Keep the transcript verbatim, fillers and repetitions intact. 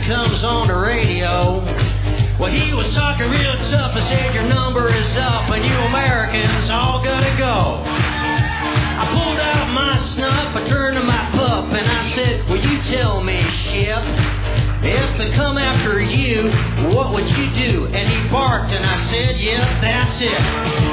comes on the radio. Well, he was talking real tough and said your number is up and you Americans all gotta go. I pulled out my snuff, I turned to my pup and I said, will you tell me, ship, if they come after you, what would you do? And he barked and I said, yep, that's it.